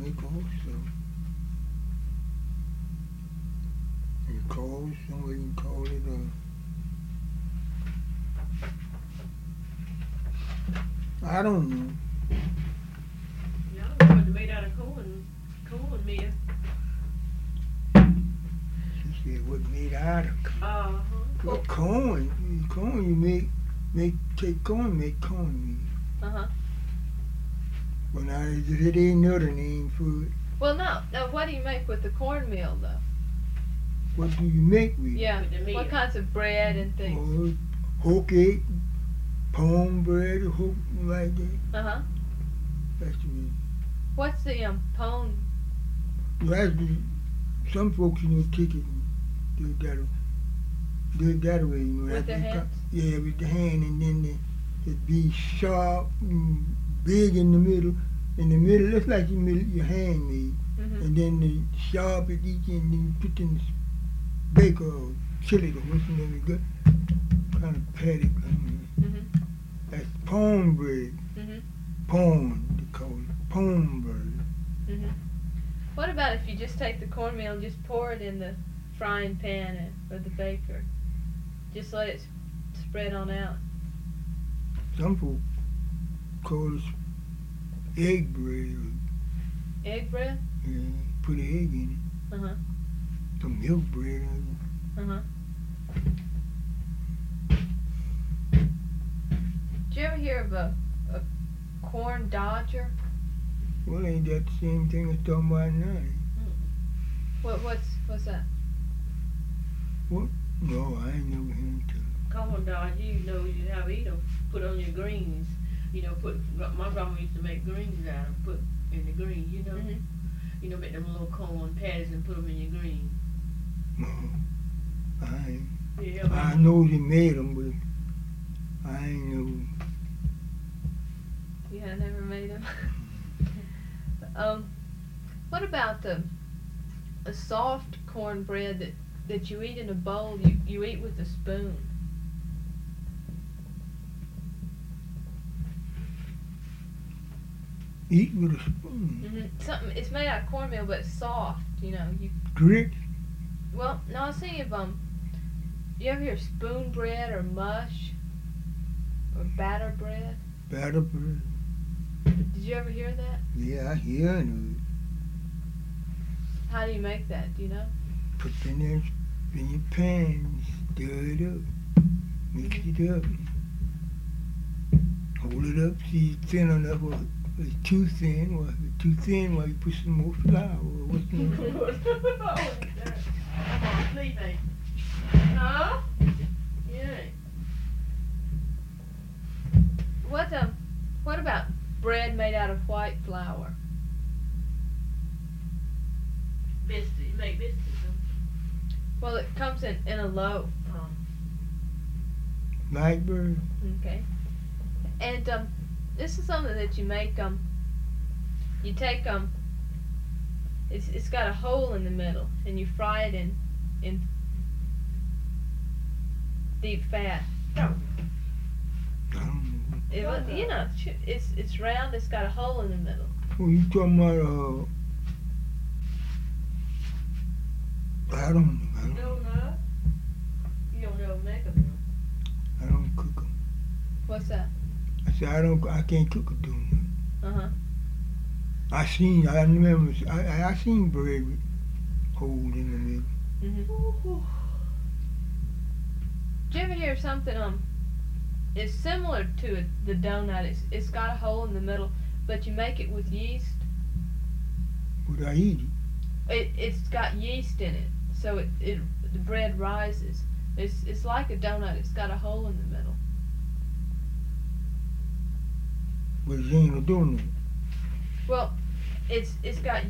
make also. You call somewhere you call it I don't know. Yeah, I know it's made out of corn meal. She said what made out of corn. Uh-huh. Well, corn you take corn, make cornmeal. Uh-huh. But now it ain't another name for it. Well, no. What do you make with the cornmeal, though? What do you make with it? Yeah. With the meal. What kinds of bread and things? Hook egg, palm bread, hook like that. Uh-huh. That's the What's the pone? some folks, take it and do it that way, With their hands? Yeah, with the hand, and then it be sharp and big in the middle. In the middle, that's like your hand made. Mm-hmm. And then the sharp at each end, then you put in the baker or chili or whatever you got. Kind of paddock. Mm-hmm. That's palm bread. Mm-hmm. Palm, they call it. Palm bread. Mm-hmm. What about if you just take the cornmeal and just pour it in the frying pan or the baker? Just let it spread on out. Some folks call it egg bread. Egg bread? Yeah, put an egg in it. Uh-huh. Some milk bread. Uh-huh. Did you ever hear of a corn dodger? Well, ain't that the same thing as talking about now? What's that? What? No, I ain't never heard of it. Corn dodge, you how to eat them. Put on your greens. My grandma used to make greens out of put in the greens, Mm-hmm. Make them little corn patties and put them in your greens. No, I ain't. Yeah, I know they made them, but I ain't know. Yeah, I never made them. What about a soft cornbread that you eat in a bowl? You eat with a spoon. Eat with a spoon. Mm-hmm. It's made out of cornmeal, but it's soft. You Grits? Well, no, I was thinking of you ever hear spoon bread or mush or batter bread? Batter bread? Did you ever hear that? Yeah, I hear it. How do you make that? Do you know? Put it in your pan, stir it up, mix it up, hold it up, see it's thin enough, or it's too thin, or if it's too thin, well, you put some more flour, or what's the Come on, please, mate. Huh? Yeah. What about bread made out of white flour? Biscuits. You make biscuits, huh? Well, it comes in a loaf. Nightbird? Okay. And this is something that you make. You take it's got a hole in the middle, and you fry it in deep fat. I don't know. It's round. It's got a hole in the middle. Well, you talking about, I don't know. You don't know? You don't know make them. I don't cook them. What's that? I said, I can't cook a donut. Uh-huh. I seen bread with hole in the middle. Mm-hmm. Did you ever hear something, it's similar to the donut. It's got a hole in the middle, but you make it with yeast. Would I eat it? It's got yeast in it, so the bread rises. It's like a donut. It's got a hole in the middle. But it ain't a donut. Well, it's got